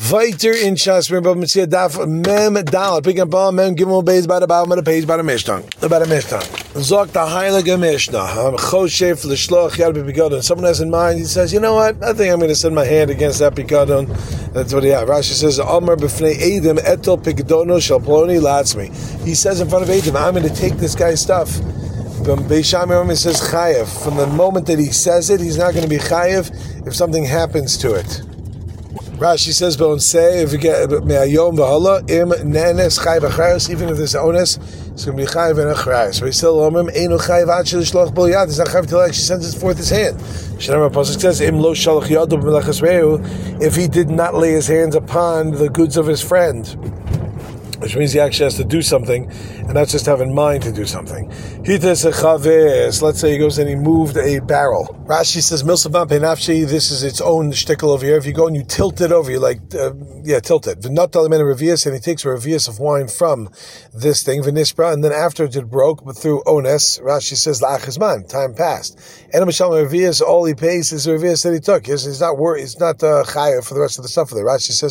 Weiter in Shas Mirba Mitzvah Daf Mem Dalet. Pick up on Mem Gimel Beis by the bottom of the page by the Mishnah. About a Mishnah. Zok the Heilige Mishnah. Choshef l'shloch yad b'pigadon. Someone has in mind. He says, you know what? I think I'm going to send my hand against that pigadon. That's what he has. Rashi says, Amar b'fnei Eidim etel pigadono shel ploni latzmi. He says in front of Eidim, I'm going to take this guy's stuff. Beis Shammai says chayev. From the moment that he says it, he's not going to be chayev if something happens to it. Rashi says, if you get me'ayom v'hala im ne'enes chayev achrayos, even if there's onus, it's going to be chayev and achrayos. But he still omrim einu chayev ad shel bol yad. He's not chayev till he actually sends it forth his hand. Shnei Pasuk says, im lo shalach yado b'melachas re'u, if he did not lay his hands upon the goods of his friend, which means he actually has to do something and not just have in mind to do something. Let's say he goes and he moved a barrel. Rashi says, this is its own shtickle over here. If you go and you tilt it over, you tilt it. And he takes a revius of wine from this thing, and then after it broke, but through ones, Rashi says, time passed. And all he pays is the revius that he took. He's not worried, he's not chayav for the rest of the stuff. Rashi says,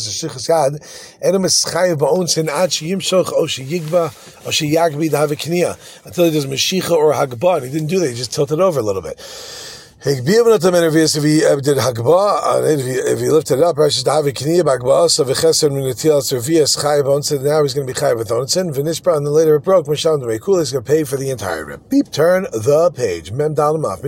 until he does Mashiach or Hagbah. He didn't do that, he just tilted over a little bit. If he did Hagbah, if he lifted it up, Rashi says, so now he's going to be chayav with onsen, and then later it broke, he's going to pay for the entire rib. Beep, turn the page. Mem Dalamaf.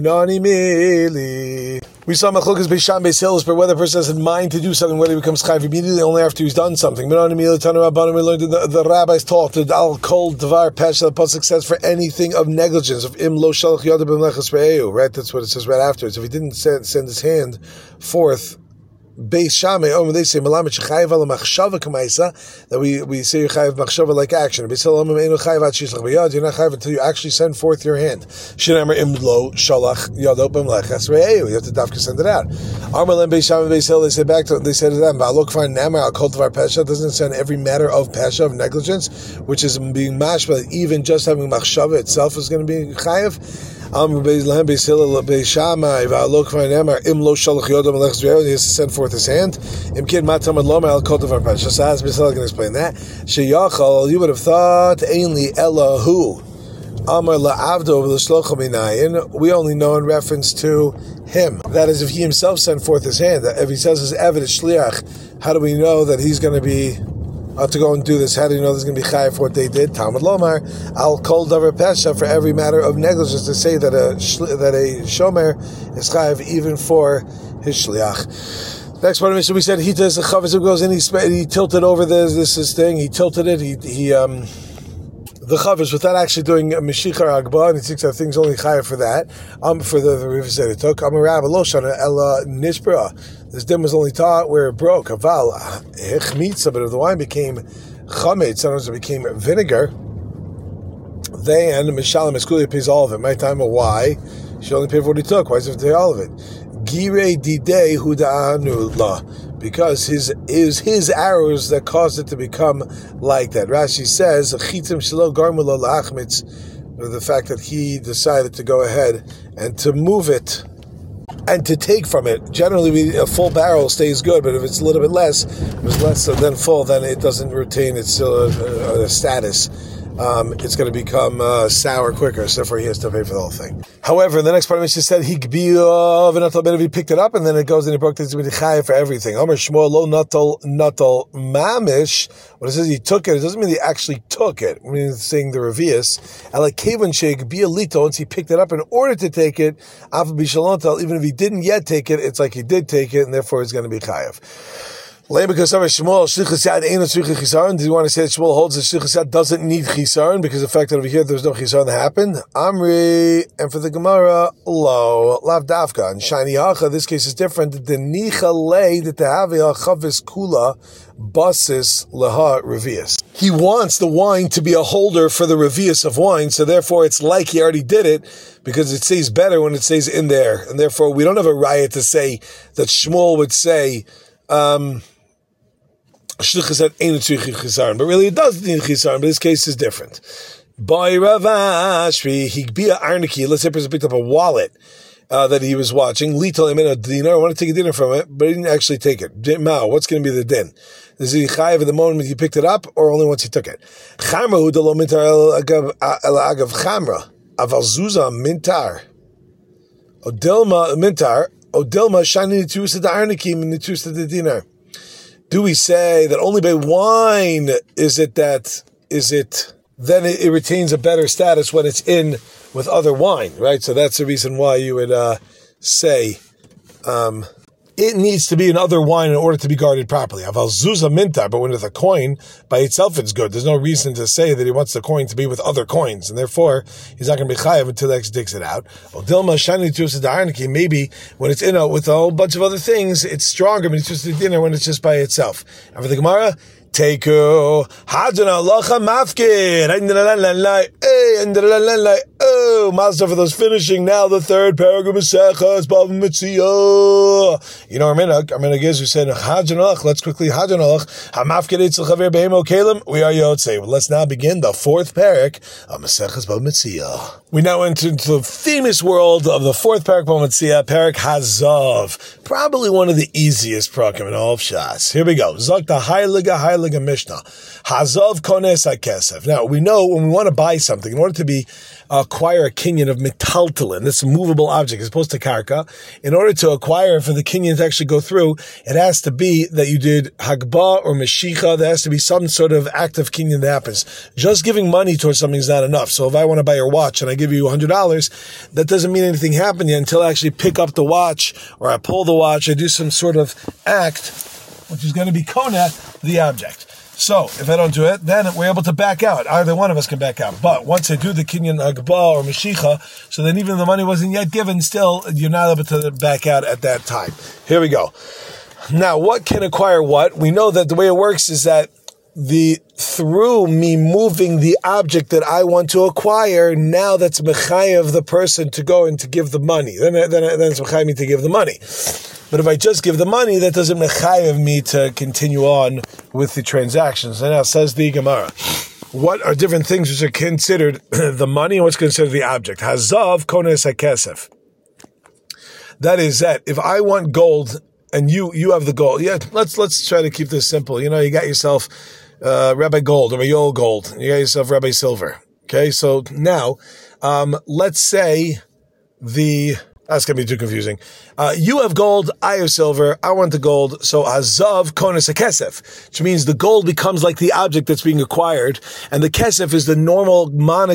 We saw Machlokas Beis Shammai Beis Hillel, but whether a person has in mind to do something, whether he becomes chayav immediately only after he's done something. We learned the rabbis taught that Al Kol Devar Pesha, the pasuk says, for anything of negligence, of Im Lo Shalach Yada B'Melechas Re'eu, right? That's what it says right afterwards. If he didn't send his hand forth, Beis Shammai, they say Melamed Shechayev Ala Machshava Kamaisa, that we say you chayav machshava like action. Beis Hillel Einu chayav ad shishlach b'yad. You're not chayav until you actually send forth your hand. Shnei Im Lo Shalach Yado B'Melechas Re'eu. You have to dafka send it out. Amar Lem Beis Shammai Beis Hillel, they say to them, Ba'alok Kvar Namar Al Kol Devar Pesha, doesn't send every matter of pesha, of negligence, which is being mashma, even just having machshava itself is going to be chayav. Amar Beis Hillel Beis Shammai Ba'alok Kvar Namar Im Lo Shalach Yado B'Melechas Re'eu. He has to send forth his hand. Imkin matamad loma al kol devar pesha. So as Beis Hillel can explain that, sheyachal, you would have thought ainli elahu amar la'avdo v'l'shlocha minayin. We only know in reference to him. That is, if he himself sent forth his hand. If he says his evidence shliach, how do we know that he's going to be to go and do this? How do you know there's going to be chayav for what they did? Talmud lomar al kol davar pesha, for every matter of negligence, to say that a shomer is chayav even for his shliach. Next part of it, so we said he does the chavis who goes in, he tilted over this thing, he tilted it, the chavis without actually doing a Mashiach or Hagbah, and he thinks that thing's only chayav for that. For the rivers that it took. Amarav Loshana Ella Nishbra. This dim was only taught where it broke. Aval Hechmitza, but if the wine became chametz, sometimes it became vinegar, then Mishalim Eskuli pays all of it. My time of why? She only paid for what he took. Why does he have to pay all of it? Because his arrows that caused it to become like that. Rashi says the fact that he decided to go ahead and to move it and to take from it. Generally, a full barrel stays good, but if it's a little bit less, if it's less than full, then it doesn't retain its status. It's going to become sour quicker, so therefore he has to pay for the whole thing. However, the next part of it said he picked it up, and then it goes and he broke this with chayav for everything. Amar Shmuel lo natal mamish. When it says he took it doesn't mean he actually took it. I mean, it's saying the revius. Alakavan sheik bialito, once he picked it up in order to take it, even if he didn't yet take it, it's like he did take it, and therefore it's going to be chayav. Because Shmuel, Shlichus Yad ain't a Tzricha Chisaron. Do you want to say that Shmuel holds that Shlichus Yad doesn't need Chisaron because of the fact that over here there's no Chisaron that happened? Amri, and for the Gemara, lo, lav dafka. And Shiny Hacha, this case is different. The Nicha lei, the Tehavia Chavis Kula, Basis Laha Revius. He wants the wine to be a holder for the Revius of wine, so therefore it's like he already did it, because it stays better when it stays in there. And therefore we don't have a riot to say that Shmuel would say, but really it does need chisaron, but this case is different. By Rav Ashri, let's say a person picked up a wallet that he was watching. Lital Emin a dinar. I want to take a dinner from it, but he didn't actually take it. Mao, what's going to be the din? Is he chayiv at the moment he picked it up, or only once he took it? Chamra hu delo mintar el agav chamra. Aval zuza mintar. Odelma mintar. Odelma shani nitusa da arnikim and nitusa da dinar. Do we say that only by wine then it retains a better status when it's in with other wine, right? So that's the reason why you would say it needs to be in other wine in order to be guarded properly. Aval zuzah mintar, but when it's a coin, by itself it's good. There's no reason to say that he wants the coin to be with other coins, and therefore he's not going to be chayav until he actually takes it out. Odilma shani tusa da'arniki, maybe when it's in with a whole bunch of other things, it's stronger, but it's just a dinner when it's just by itself. And for the Gemara, Teiku Hajan Alacha Mafkid. Oh, Mazda for those finishing now the third paragraph of Maseches Bava Metzia. You know, our minhag is we said Hajan Alach. Let's quickly Hajan Alach Hamafkid Eitzel Chaver Behemo Kalim. We are Yotzei. Well, let's now begin the fourth parak of Maseches Bava Metzia. We now enter into the famous world of the fourth parak Bava Metzia, parak Hazav. Probably one of the easiest parakim in all of Shas. Here we go. Zakta Heilige Mishnah. Hazav kones hakesef. Now, we know when we want to buy something, in order to acquire a kinyan of metaltalin, this movable object as opposed to karka, in order to acquire for the kinyan to actually go through, it has to be that you did hagbah or meshicha. There has to be some sort of active kinyan that happens. Just giving money towards something is not enough. So if I want to buy your watch and I give you $100, that doesn't mean anything happened yet until I actually pick up the watch or I pull the watch, I do some sort of act, which is going to be kona, the object. So, if I don't do it, then we're able to back out. Either one of us can back out. But once I do the kinyan hagbah or meshicha, so then even if the money wasn't yet given, still, you're not able to back out at that time. Here we go. Now, what can acquire what? We know that the way it works is that through me moving the object that I want to acquire, now that's mechayev the person to go and to give the money. Then it's mechayev me to give the money. But if I just give the money, that doesn't mechayev me to continue on with the transactions. And now says the Gemara, what are different things which are considered the money and what's considered the object? Hazav kones hakesef. That is that if I want gold and you have the gold, let's try to keep this simple. You know, you got yourself Rabbi Gold or Yol Gold. You got yourself Rabbi Silver. Okay, so now let's say that's going to be too confusing. You have gold, I have silver, I want the gold, so hazav kones hakesef, which means the gold becomes like the object that's being acquired, and the kesef is the normal money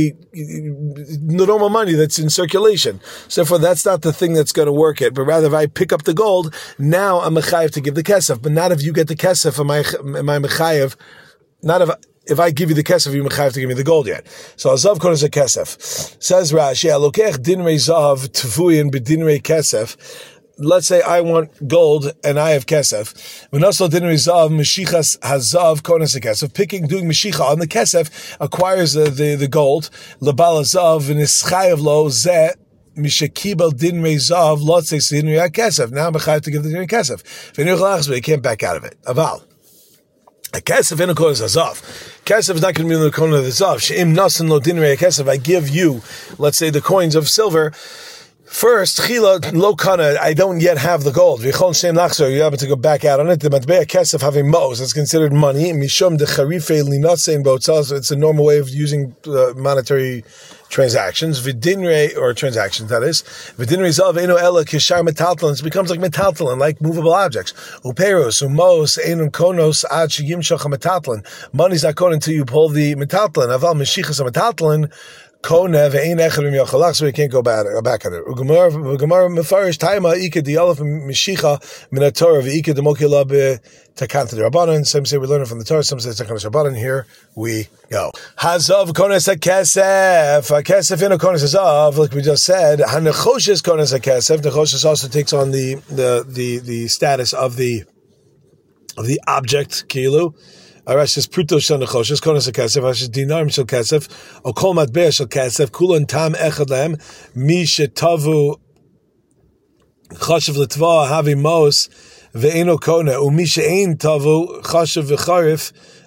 that's in circulation. So therefore, that's not the thing that's going to work it, but rather if I pick up the gold, now I'm mechayev to give the kesef, but not if you get the kesef, am I mechayev, not if I give you the kesef, you have to give me the gold yet. So azav kones hakesef. Says Rashi, alokech dinrei zav tvuyin b'dinrei kesef. Let's say I want gold and I have kesef. V'nosol dinrei zav meshichas hazav kones hakesef. Doing meshicha on the kesef acquires the gold. Lebal hazav v'nischayev lo zeh. Mishakibel dinrei zav lotzei dinrei hakesef. Now I'm mechayev to give the dinrei kesef. V'niuchalachas, but you can't back out of it. Aval. A kesef in a kohen hazav. Kesef is not going to be in the kohen of the zav. She'im nasan lo dinrei kesef. I give you, let's say, the coins of silver. First, chila lo kana. I don't yet have the gold. V'chon she'im lachzor. You're able to go back out on it. The matbei kesef having mos. It's considered money. Mishum de charife linasein botzal. So it's a normal way of using monetary transactions, vidinre, or transactions, that is. Vidinre zav eno ela kishar metaltalin. It becomes like metaltalin, like movable objects. Uperos, umos, enum konos, ad sheyim shach metaltalin. Money's not going until you pull the metaltalin. Aval meshichas metaltalin. So we can't go back at it. Gemara mefarish taima ika dialef mishicha min Torah v'ika demokila betakanta d'Rabbanan. Some say we learn it from the Torah. Some say it's takanta d'Rabbanan. Here we go. Hazav kones hakesef. Hakesef in a kones hazav, like we just said. Hanechoshes kones hakesef. Nechoshes also takes on the status of the object kilu. Arash is pruto shel nechoshes, konos hakesef, Arash is dinarim shel kesef, o kol matbea shel kesef, kulan tam echad lehem, mi shetavu chashav letva havi mos ve'eno kona, u'mi she'ein tavu chashav v'charif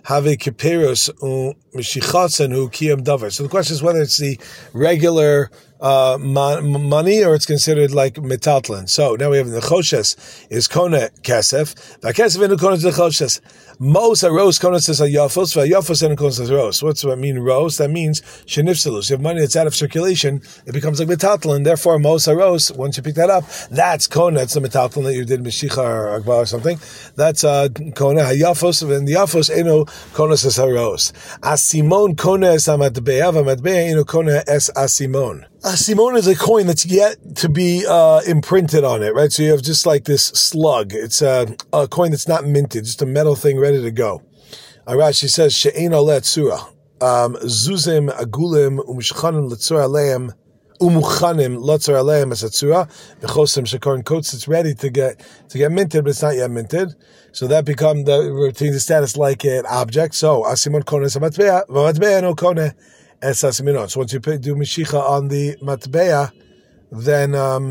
have kiperos mishichatzen hu kiyam davar. So the question is whether it's the regular money or it's considered like metaltlin. So now we have the choshes is kona kesef. Vakesef inu kona to the choshes. Most a rose kona says a yafos. Vayafos inu kona says rose. What's that mean? Rose. That means shenifsalus. You have money that's out of circulation. It becomes like metaltlin. Therefore, most a rose. Once you pick that up, that's kona. It's the metaltlin that you did mishicha or agba or something. That's kona hayafos. And the yafos inu kona says a rose. Asimon kona es amatbeya. Amatbeya inu kona es asimon. Asimon is a coin that's yet to be imprinted on it, right? So you have just like this slug. It's a coin that's not minted, just a metal thing ready to go. Rashi says, She'ein oleh tzura. Zuzim agulim umshchanim letzura aleim umuchanim letzura aleim as a tzura. Bechosim shekorin coats, it's ready to get minted, but it's not yet minted. So that becomes the status like an object. So Asimon kone is a matbeya, v'matbeya no kone. So once you do Mashicha on the Matbeya, then on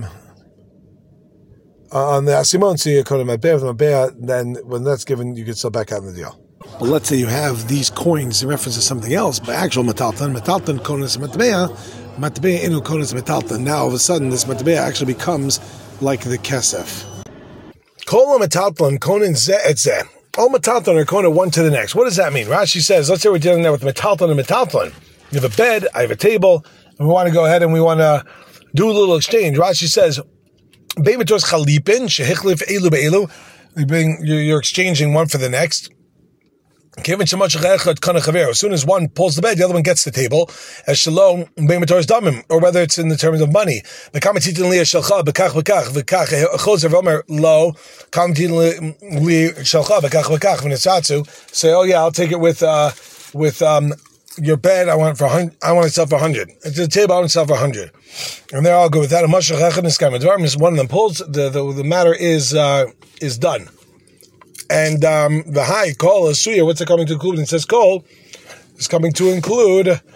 the Asimon, so you call it Matbeya, then when that's given, you can sell back out in the deal. But let's say you have these coins in reference to something else, but actual Metalton Konis Matbeya inu Konis Metalton. Now all of a sudden this Matbeya actually becomes like the Kesef. Kol Metalton Konin Ze et Ze. All Metalton are Kona one to the next. What does that mean? Rashi says, let's say we're dealing there with Metalton and Metalton. You have a bed, I have a table, and we want to go ahead and we want to do a little exchange. Rashi says, you're exchanging one for the next. As soon as one pulls the bed, the other one gets the table. As shalom, or whether it's in the terms of money. Say, oh yeah, I'll take it with your bed, I want to sell for 100. It's the table, I want to sell for 100. And they're all good with that. One of them pulls, the matter is done. And the high call is suya. What's it coming to include? It says call is coming to include a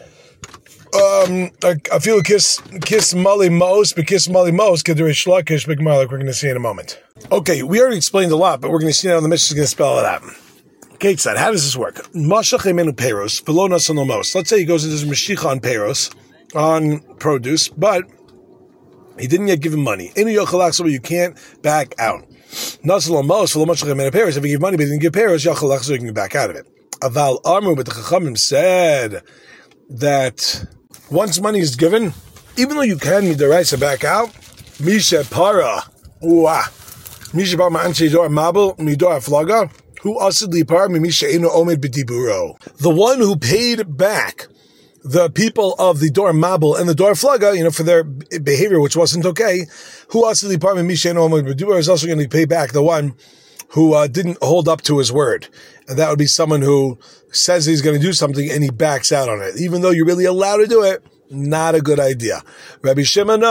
few kiss mali mos, but kiss mali mos could do a shlakish big like we're going to see in a moment. Okay, we already explained a lot, but we're going to see now the Mishnah is going to spell it out. Kate said, how does this work? Let's say he goes into his Mashiach on Peros, on produce, but he didn't yet give him money. So you can't back out. If he gave money but he didn't give Peros, so you can back out of it. Aval Armu, but the Chachamim said that once money is given, even though you can midaraisa back out, Misha Para, Misha Para Ma'anche Dor Mabel, Midor Flaga, who asidli par mimisha eno omed b'diburo. The one who paid back the people of the Dor Mabel and the Dor Flaga, for their behavior, which wasn't okay, who asidli par mimisha eno omed b'diburo is also going to pay back the one who didn't hold up to his word. And that would be someone who says he's going to do something and he backs out on it. Even though you're really allowed to do it, not a good idea. Rabbi Shimon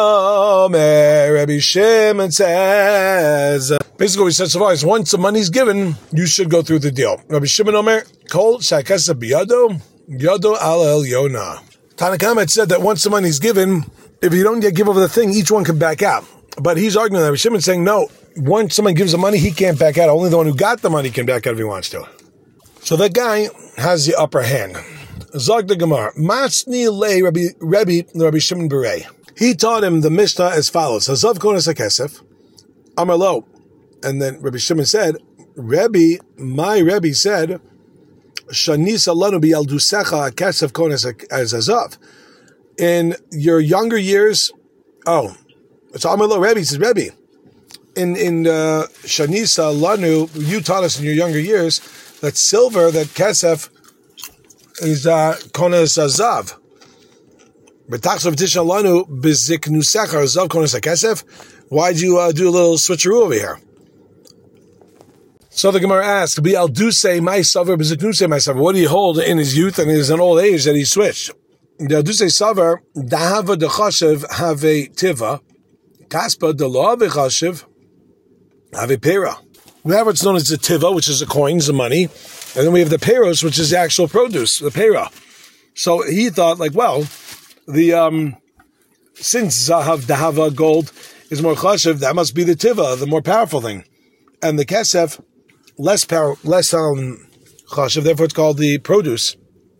says, basically what he says so far is once the money's given, you should go through the deal. Rabbi Shimon Omer, Kol Shakasa Biyado, Yado Al El Yona. Tanakh said that once the money's given, if you don't yet give over the thing, each one can back out. But he's arguing that Rabbi Shimon saying, no, once someone gives the money, he can't back out. Only the one who got the money can back out if he wants to. So that guy has the upper hand. Zog the Gemara, Masni Le Rabbi Shimon Berei. He taught him the Mishnah as follows: Hazav Konas HaKesef, Amar Lo, and then Rabbi Shimon said, my Rebbe said, Shanisa Lanu Bialdusecha HaKesef Konas as Hazav. In your younger years, so Amar Lo Rebbe says, Rebbe, in Shanisa Lanu, you taught us in your younger years that silver, that Kesef, is konas azav. B'tachsov tisha lanu b'ziknusecha azav konas hakesef. Why'd you do a little switcheroo over here? So the Gemara asks, "B'aldusei ma'asaver b'ziknusei ma'asaver." What do you hold in his youth and in his old age that he switched? The aldusei saver dahava dechashev have tiva, kaspa delo v'chashev have pera. We have what's known as the tiva, which is the coins, the money, and then we have the peros, which is the actual produce, the pera. So he thought, since zahav dahava gold is more chashiv, that must be the tiva, the more powerful thing, and the kesef less chashav. Therefore, it's called the produce.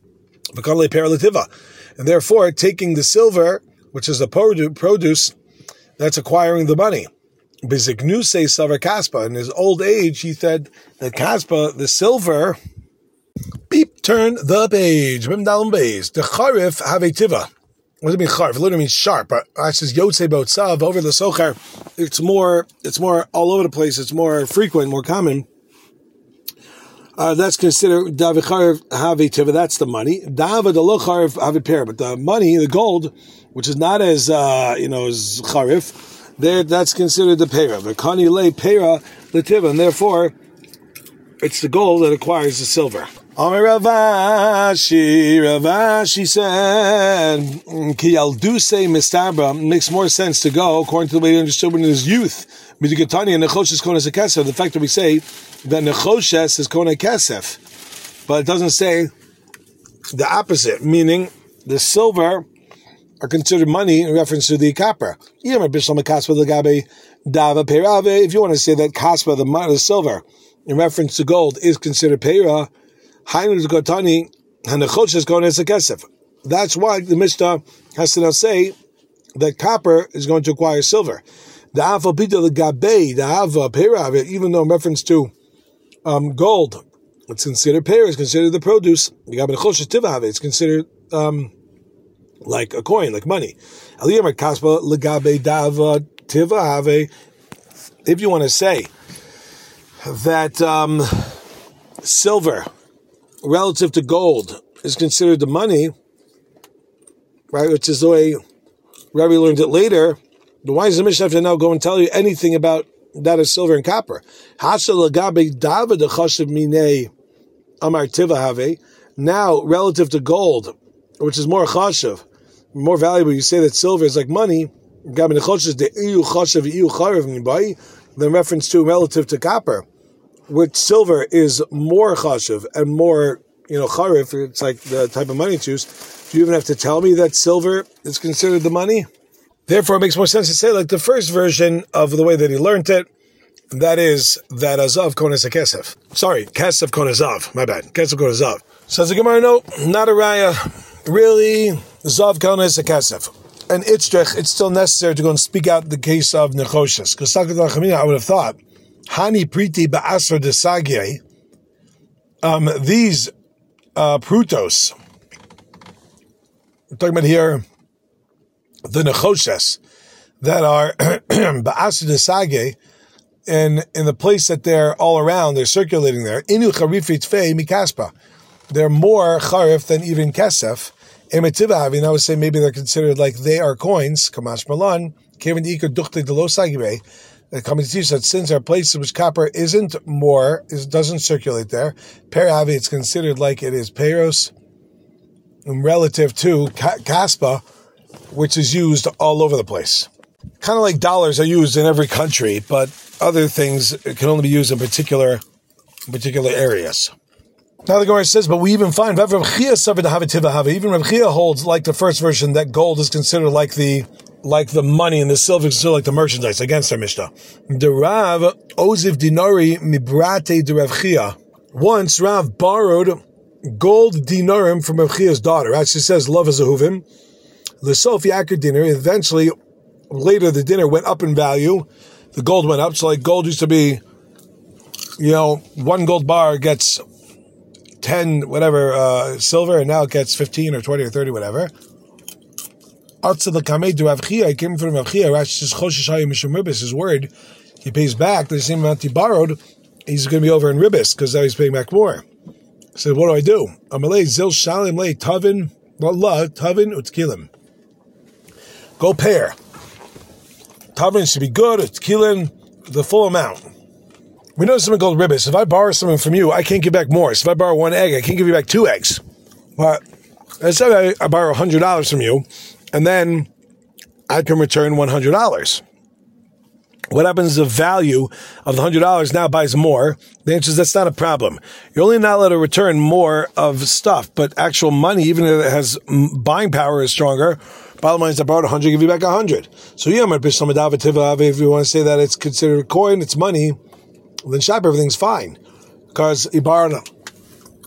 And therefore, taking the silver, which is the produce, that's acquiring the money. Bizignuse savar kaspa. In his old age, he said that kaspa, the silver. Beep, turn the page. The charif have a tiva. What does it mean charif? It literally means sharp. But it says yotze botzav over the socher. It's more all over the place. It's more frequent, more common. That's considered davi charif have a tiva. That's the money. Dava the lo charif have a pair. But the money, the gold, which is not as as charif, there that's considered the pera. The kani le pera the tiva, and therefore it's the gold that acquires the silver. Amar Ravashi said, Ki Yalduse Mistabra makes more sense to go, according to the way he understood in his youth. Midigatani and Nechoshes Kona Kesef. The fact that we say that Nechoshes is Kona Kesef, but it doesn't say the opposite, meaning the silver are considered money in reference to the copper. If you want to say that kaspa, the silver, in reference to gold, is considered pera, that's why the Mishnah has to now say that copper is going to acquire silver. Even though in reference to gold, it's considered pera, it's considered the produce. It's considered like a coin, like money. If you want to say that silver relative to gold is considered the money, right, which is the way Rabbi learned it later, then why does the Mishnah have to now go and tell you anything about that of silver and copper? Now, relative to gold, which is more chashav, more valuable, you say that silver is like money, than reference to relative to copper, which silver is more chashav and more, charif, it's like the type of money to use. Do you even have to tell me that silver is considered the money? Therefore, it makes more sense to say like the first version of the way that he learned it, and that is that azav kones a kesef. Sorry, kesef kones zav. My bad. Kesef kones zav. Says the Gemara, no, not a raya. Really, zav kones a kesef. And it's still necessary to go and speak out the case of nechoshes. Because I would have thought, Hani priti ba'asra desagye, these prutos, we're talking about here the nechoshes that are ba'asra desagye, in the place that they're all around, they're circulating there. Inu charifit fei mikaspa. They're more charif than even kesef. Emetivavi, and I would say maybe they're considered like they are coins. Kamash malan kevin ika duchte de lo sagire. The commentator said since there are places which copper isn't more, doesn't circulate there. Peravi, it's considered like it is peros, relative to kaspa, which is used all over the place. Kind of like dollars are used in every country, but other things can only be used in particular areas. Now the Gemara says, but we even find even Rav Chia holds like the first version that gold is considered like the money and the silver is considered like the merchandise against our Mishnah. The Rav Oziv Dinari Mibrate de Rav Chia. Once Rav borrowed gold dinarim from Rav Chia's daughter. Actually says love is a huvim. The Sofi Akir dinner. Eventually, later the dinner went up in value. The gold went up. So like gold used to be, one gold bar gets 10 silver, and now it gets 15 or 20 or 30 whatever. Outside the kamei to Rav Chia, he came from Rav Chia. Rashi says choshesh hayim mishum ribis. His word, he pays back the same amount he borrowed. He's going to be over in ribis because now he's paying back more. He said, what do? Amalei zil shalim lei tavin wallah tavin utkilim. Go pair. Tavin should be good. Utkilim the full amount. We know something called ribis. If I borrow something from you, I can't give back more. So if I borrow one egg, I can't give you back 2 eggs. But instead, I borrow $100 from you, and then I can return $100. What happens if the value of the $100 now buys more? The answer is that's not a problem. You're only not allowed to return more of stuff, but actual money, even if it has buying power, is stronger. Bottom line is I borrowed 100, give you back 100. So if you want to say that it's considered a coin, it's money, then shop, everything's fine. Because he borrowed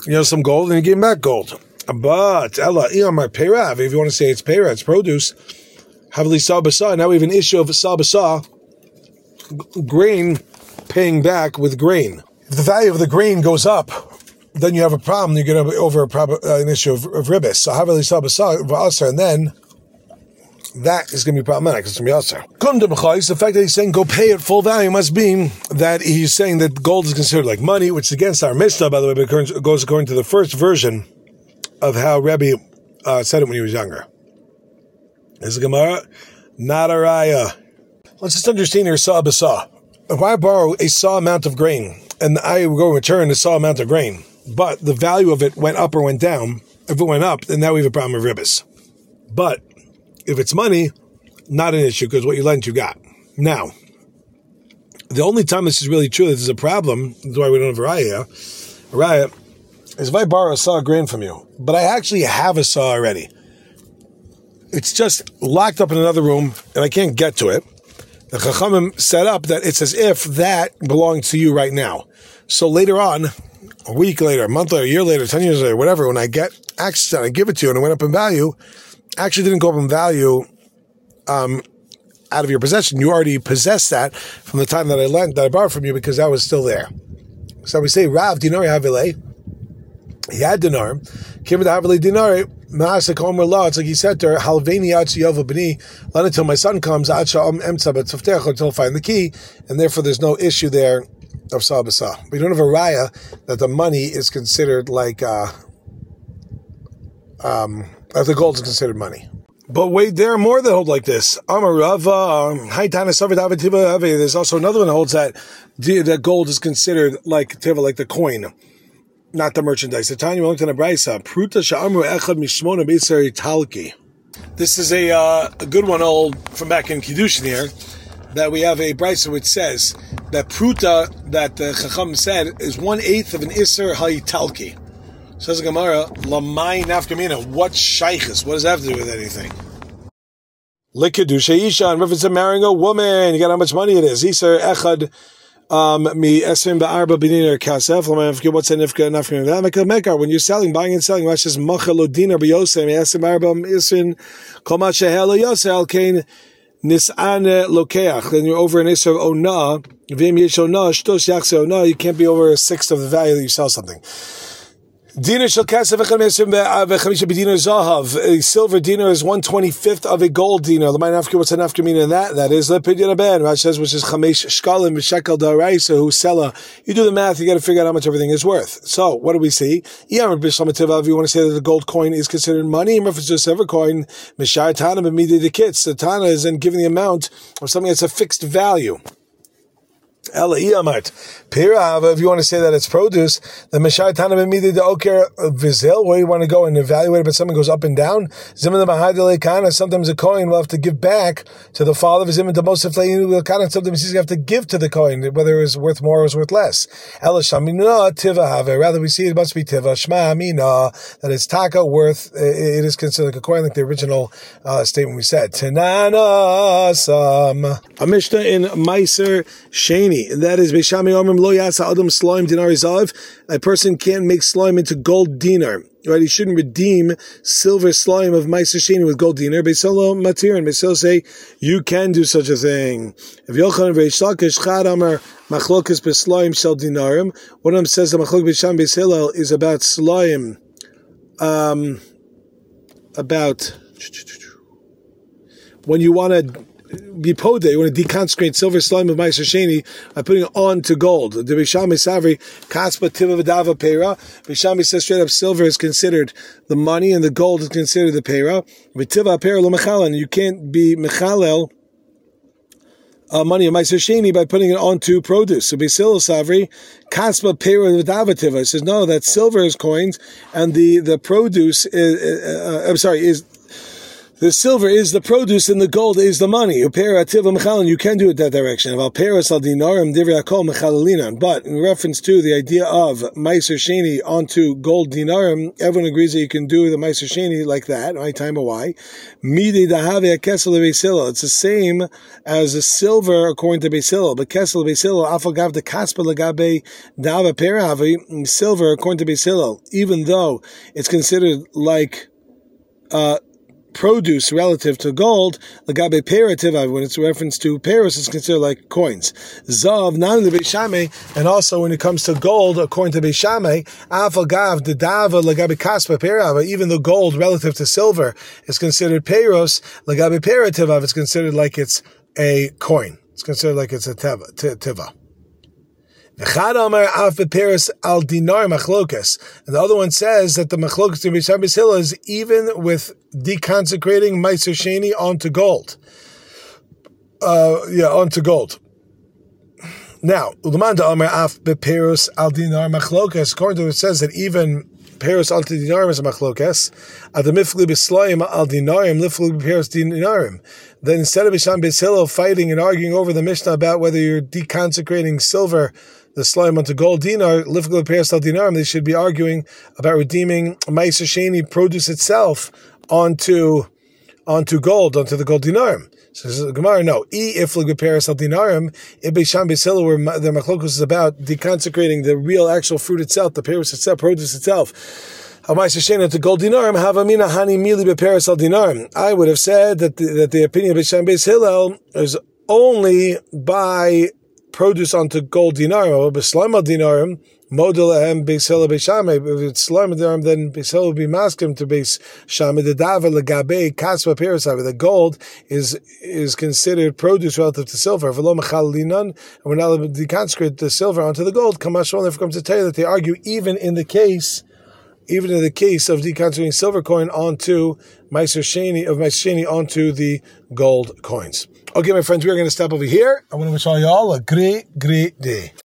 some gold, and you give him back gold. But Ella, Perav, if you want to say it's Pera, it's produce. Havli Sabasa. Now we have an issue of Sabasa, grain paying back with grain. If the value of the grain goes up, then you have a problem. You get over an issue of ribis. So Havli Sabasa, and then that is going to be problematic. It's going to be asar. The fact that he's saying go pay at full value must mean that he's saying that gold is considered like money, which is against our Mishnah, by the way, but it goes according to the first version of how Rebbe said it when he was younger. Is a Gemara, not a raya. Let's just understand here, saw b'saw. If I borrow a saw amount of grain, and I go return a saw amount of grain, but the value of it went up or went down, if it went up, then now we have a problem with ribbis. But if it's money, not an issue, because what you lent, you got. Now, the only time this is really true, that there's a problem, that's why we don't have a raya. A raya is if I borrow a saw of grain from you, but I actually have a saw already. It's just locked up in another room, and I can't get to it. The Chachamim set up that it's as if that belongs to you right now. So later on, a week later, a month later, a year later, 10 years later, whatever, when I get access to it, I give it to you, and it went up in value, actually didn't go up in value out of your possession. You already possessed that from the time that I borrowed from you, because that was still there. So we say, Rav, dinari havile. He had dinar. Came with the havile dinari. It's like he said to her, Halveni Yova B'ni, not until my son comes, until I find the key, and therefore there's no issue there of Sabasa. We don't have a raya that the money is considered like, that the gold is considered money. But wait, there are more that hold like this. There's also another one that holds that gold is considered like tiva, like the coin, not the merchandise. The Tanya went to the Braisa. Pruta sha'amru echad mishmona b'isari talki. This is a good one, old from back in Kiddushin here, that we have a Braisa which says that pruta that the Chacham said is 1/8 of an iser hayitalki. Says the Gemara, lamai nafkamina. What shaykhis? What does that have to do with anything? Likadusha isha, and if it's marrying a woman, you got how much money it is. Iser echad. Mi esrim ba'arba b'dinar kasef. What's a nifka nafka mekar? When you're selling, buying and selling, Rashi says machalo dinar b'yosem. Esrim arba isrin kol ma shehelo yosel kain nis'ane lokeach. Then you're over an isra of ona. V'im yesh ona shtos yachse ona. You can't be over 1/6 of the value that you sell something. Dinar shel kasef v'chamisha b'dinar zahav. A silver dinar is 1/25 of a gold dinar. L'may nafka, what's a nafka mean in that? That is lepidyon ben. Rashi says, which is chamesh shkalim v'shekel da'araisa hu sela. You do the math, you got to figure out how much everything is worth. So, what do we see? If you want to say that the gold coin is considered money, in reference to a silver coin, mishar tana b'midi the kits. The tana is then giving the amount of something that's a fixed value. Ela Iyamat. Pirav, if you want to say that it's produce, the Mishai Tana B'midi the Oker Vizil, where you want to go and evaluate it, but something goes up and down. Zimin the Mahadele Kana, sometimes a coin will have to give back to the father of Zimin the Mosef Leinu Kana, sometimes you have to give to the coin, whether it was worth more or it was worth less. Ela Shamina Tiva Have, rather we see it must be Tiva, Shma Amina, that it's taka worth, it is considered like a coin, like the original statement we said. Tanana Sam. A Mishnah in Meiser Sheni. And that is Beishami Omrim Lo Yasa Adam Slime Dinar Zav. A person can't make slime into gold dinar. Right? He shouldn't redeem silver slime of Meiser Sheni with gold dinar. Beisolo Matir and Beisolo say you can do such a thing. If Yochanan Reish Lakish Chad Amar Machlokas Beslime Shel Dinarim. One of them says the Machlok Beisham Beis is about slime. About when you want to Bipoda, you want to deconsecrate silver slime of Meiser Sheni by putting it on to gold. The Bishami Savri, Kaspa Tiva Vidava Pera. Bishami says straight up silver is considered the money and the gold is considered the Pera. Vitiva Pera Lo Mechalel, you can't be Mechalel money of Meiser Sheni by putting it onto produce. So Basil Savri, Kaspa Pera Vidava Tiva. It says no, that silver is coins and the produce is The silver is the produce and the gold is the money. You can do it that direction. But in reference to the idea of Meiser Sheni onto gold dinarim, everyone agrees that you can do the Meiser Sheni like that. Why? It's the same as the silver according to Beis Hillel. But Kesel Beis Hillel, Afagav the Kaspa Lagabe Dava Perahavi, silver according to Beis Hillel, even though it's considered like produce relative to gold, lagabe perativa, when it's reference to peros, it's considered like coins. Zav, nan the Beishame, and also when it comes to gold, according to Beishame, afagav, the dava, lagabe kaspa perava, even the gold relative to silver is considered peros, lagabe perativa, it's considered like it's a coin. It's considered like it's a tiva. And the other one says that the machlokas in Beis Hillel is even with deconsecrating Meiser Sheni onto gold. Onto gold. Now, according to it says that even Peros al dinarim is a machlokas. Adamifli b'slayim al dinarim lifli b'peros dinarim. Then instead of Beis Hillel fighting and arguing over the Mishnah about whether you're deconsecrating silver, the slime onto gold dinar, lifli b'peros al dinarim, they should be arguing about redeeming Meiser Sheni produce itself onto gold, onto the gold dinarim. So the Gemara, no. If Paris al dinarim, if Beis Hillel, where the machlokes is about deconsecrating the real actual fruit itself, the Paris itself, produce itself. To gold dinarim, havamina hani mili beParis al dinarim. I would have said that the opinion of Beis Hillel is only by produce onto gold dinarim, but slime al dinarim. Model ahem Beis Hillel Beishame. If it's slime dinarim, then Beis Hillel will be maskim to Beis Shammai. The davar legabe kasva perasav. The gold is considered produce relative to silver. V'lo mechalinan, and we're not able to deconsecrate the silver onto the gold. Kamash only comes to tell you that they argue even in the case of deconsecrating silver coin onto Meiser Sheni onto the gold coins. Okay, my friends, we are going to stop over here. I want to wish all y'all a great day.